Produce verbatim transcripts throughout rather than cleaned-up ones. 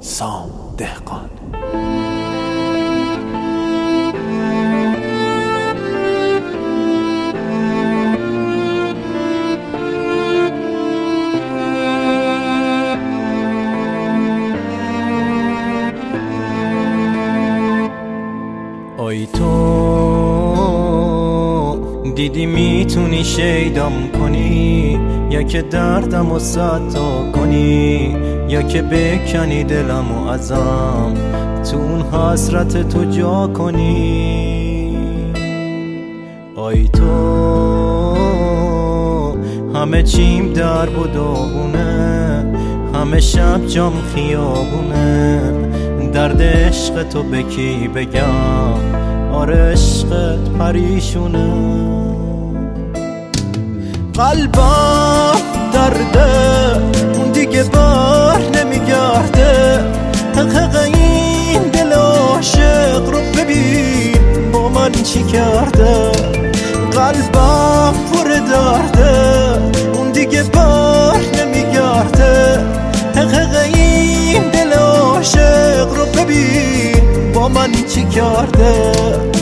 سام دهقان. آی تو دیدی میتونی شیدم کنی، یا که دردم و ستا کنی، یا که بکنی دلم و ازم تو اون حسرت تو جا کنی. آی تو همه چیم در بداغونه، همه شب جام خیابونه، درد عشق تو به کی بگم؟ آره عشقت پریشونه. قلبم درده اون دیگه بار نمیگرده، حقیقه این دل عاشق رو ببین با من چی کرده. قلبم پر درده اون دیگه بار نمیگرده، حقیقه این دل عاشق رو ببین با من چی کرده.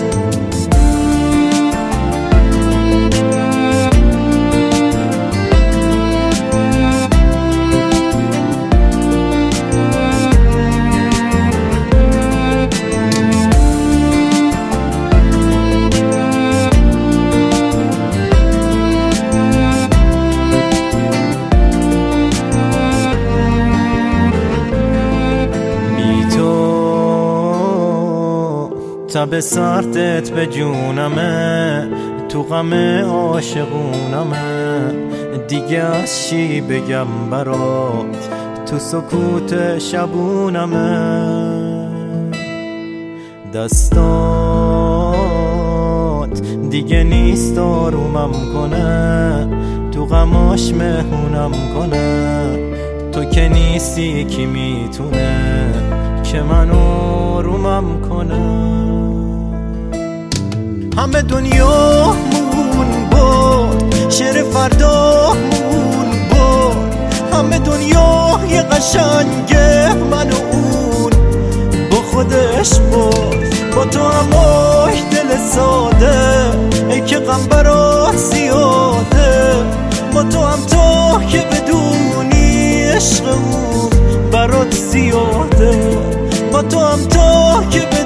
تب سردت به جونمه، تو غم عاشقونمه، دیگه از چی بگم برات تو سکوت شبونمه. دستات دیگه نیست آرومم کنه، تو غماش مهمونم کنه، تو که نیستی کی میتونه که من آرومم کنه. همه دنیا مون بود، شعر فردا مون بود، همه دنیا یه قشنگه من و اون با خودش بود. با تو همای دل ساده ای که غم برات زیاده، با تو هم تو که بدونی عشق اون برات زیاده، با تو هم تو که